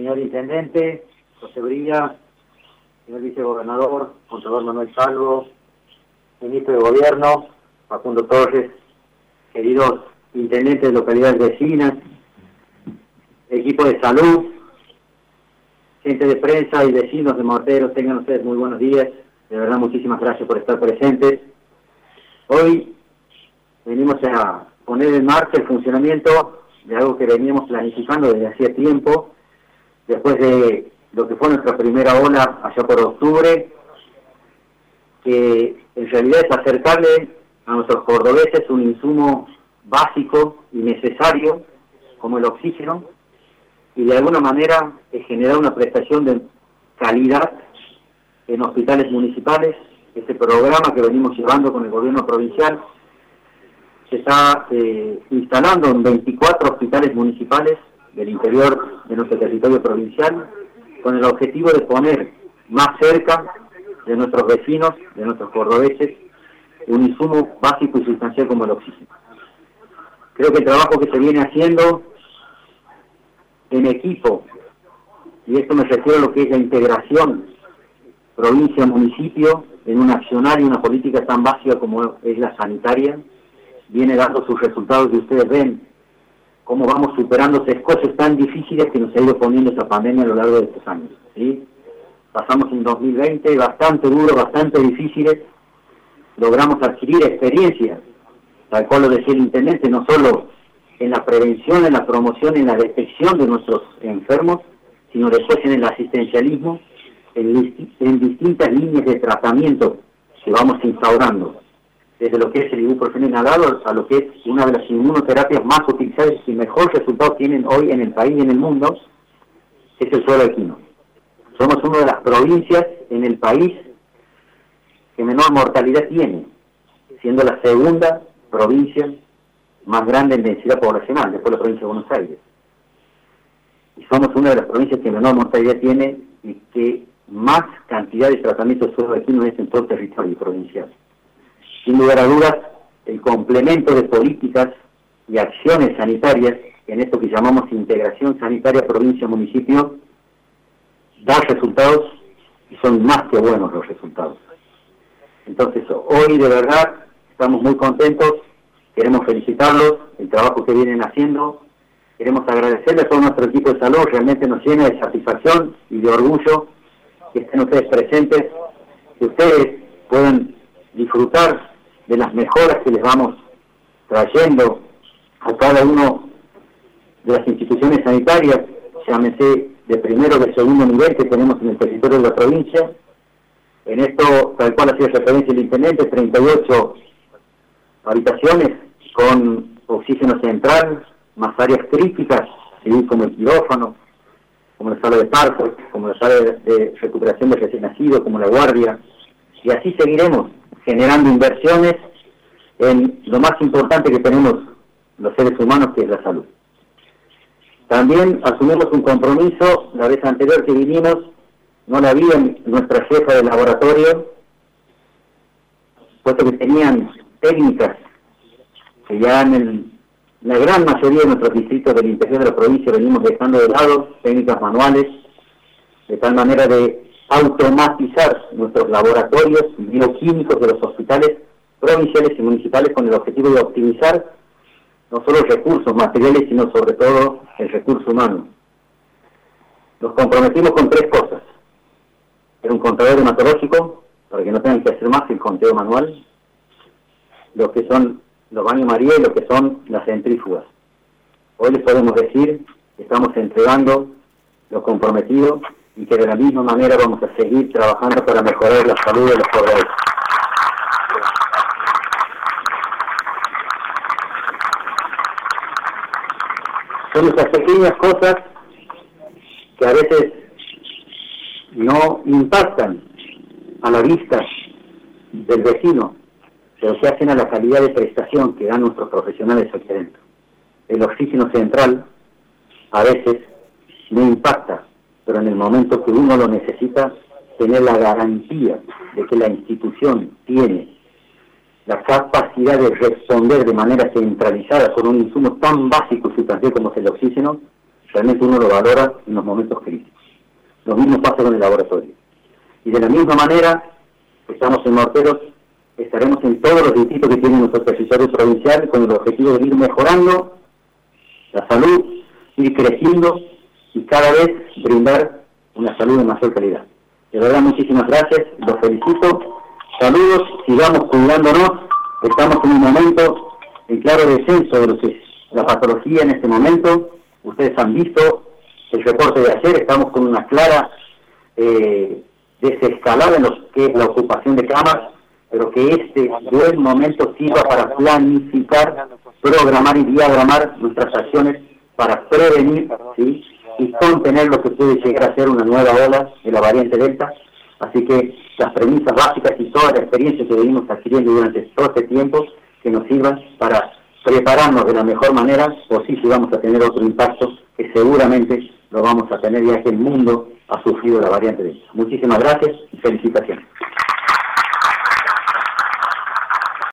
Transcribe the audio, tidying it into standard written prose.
señor Intendente, José Brilla, señor Vicegobernador, Contador Manuel Salvo, Ministro de Gobierno, Facundo Torres, queridos Intendentes de localidades vecinas, equipo de salud, gente de prensa y vecinos de Morteros, tengan ustedes muy buenos días. De verdad, muchísimas gracias por estar presentes. Hoy venimos a poner en marcha el funcionamiento de algo que veníamos planificando desde hacía tiempo, después de lo que fue nuestra primera ola allá por octubre, que en realidad es acercarle a nuestros cordobeses un insumo básico y necesario como el oxígeno, y de alguna manera generar una prestación de calidad en hospitales municipales. Este programa que venimos llevando con el gobierno provincial se está instalando en 24 hospitales municipales del interior de nuestro territorio provincial, con el objetivo de poner más cerca de nuestros vecinos, de nuestros cordobeses, un insumo básico y sustancial como el oxígeno. Creo que el trabajo que se viene haciendo en equipo, y esto me refiero a lo que es la integración provincia-municipio en un accionario y una política tan básica como es la sanitaria, viene dando sus resultados, y ustedes ven cómo vamos superando esos escollos tan difíciles que nos ha ido poniendo esa pandemia a lo largo de estos años, ¿sí? Pasamos un 2020 bastante duro, bastante difíciles, logramos adquirir experiencia, tal cual lo decía el Intendente, no solo en la prevención, en la promoción, en la detección de nuestros enfermos, sino después en el asistencialismo, en distintas líneas de tratamiento que vamos instaurando, desde lo que es el ibuprofeno inhalado a lo que es una de las inmunoterapias más utilizadas y mejor resultado tienen hoy en el país y en el mundo, es el suero equino. Somos una de las provincias en el país que menor mortalidad tiene, siendo la segunda provincia más grande en densidad poblacional, después de la provincia de Buenos Aires. Y somos una de las provincias que menor mortalidad tiene y que más cantidad de tratamientos de suero equino es en todo el territorio provincial. Sin lugar a dudas, el complemento de políticas y acciones sanitarias, en esto que llamamos integración sanitaria provincia-municipio, da resultados y son más que buenos los resultados. Entonces, hoy de verdad estamos muy contentos, queremos felicitarlos, el trabajo que vienen haciendo, queremos agradecerles a todo nuestro equipo de salud, realmente nos llena de satisfacción y de orgullo que estén ustedes presentes, que ustedes puedan disfrutar de las mejoras que les vamos trayendo a cada uno de las instituciones sanitarias, llámese de primero o de segundo nivel que tenemos en el territorio de la provincia. En esto, tal cual hacía referencia el Intendente, 38 habitaciones con oxígeno central, más áreas críticas, ¿sí? Como el quirófano, como la sala de parto, como la sala de recuperación de recién nacido, como la guardia, y así seguiremos generando inversiones en lo más importante que tenemos los seres humanos, que es la salud. También asumimos un compromiso, la vez anterior que vinimos, no la había nuestra jefa de laboratorio, puesto que tenían técnicas que ya en la gran mayoría de nuestros distritos del interior de la provincia venimos dejando de lado, técnicas manuales, de tal manera de automatizar nuestros laboratorios bioquímicos de los hospitales provinciales y municipales con el objetivo de optimizar no solo recursos materiales, sino sobre todo el recurso humano. Nos comprometimos con 3 cosas. Era un contador hematológico, para que no tengan que hacer más que el conteo manual, lo que son los baños María y lo que son las centrífugas. Hoy les podemos decir que estamos entregando lo comprometido y que de la misma manera vamos a seguir trabajando para mejorar la salud de los cordobeses. Son esas pequeñas cosas que a veces no impactan a la vista del vecino, pero se hacen a la calidad de prestación que dan nuestros profesionales aquí adentro. El oxígeno central a veces no impacta, pero en el momento que uno lo necesita, tener la garantía de que la institución tiene la capacidad de responder de manera centralizada con un insumo tan básico y sustancial como es el oxígeno, realmente uno lo valora en los momentos críticos. Lo mismo pasa con el laboratorio. Y de la misma manera, estamos en Morteros, estaremos en todos los distritos que tienen nuestro territorio provincial con el objetivo de ir mejorando la salud, ir creciendo y cada vez brindar una salud de mayor calidad. De verdad, muchísimas gracias, los felicito, saludos, sigamos cuidándonos, estamos en un momento en claro descenso de lo que es la patología en este momento. Ustedes han visto el reporte de ayer, estamos con una clara desescalada en lo que es la ocupación de camas, pero que este buen momento sirva para planificar, programar y diagramar nuestras acciones para prevenir, ¿sí?, y contener lo que puede llegar a ser una nueva ola de la variante Delta. Así que las premisas básicas y toda la experiencia que venimos adquiriendo durante todo este tiempo, que nos sirvan para prepararnos de la mejor manera, o si vamos a tener otro impacto, que seguramente lo vamos a tener ya que el mundo ha sufrido la variante Delta. Muchísimas gracias y felicitaciones.